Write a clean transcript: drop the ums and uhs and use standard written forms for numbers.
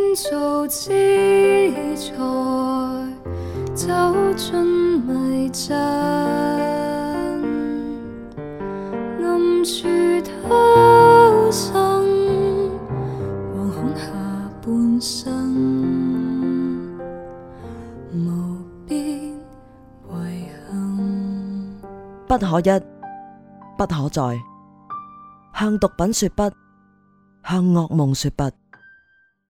造之材，走進迷陣，暗處偷生，惶恐下半生，無邊遺憾。 不可一，不可再，向毒品說不，向噩夢說不。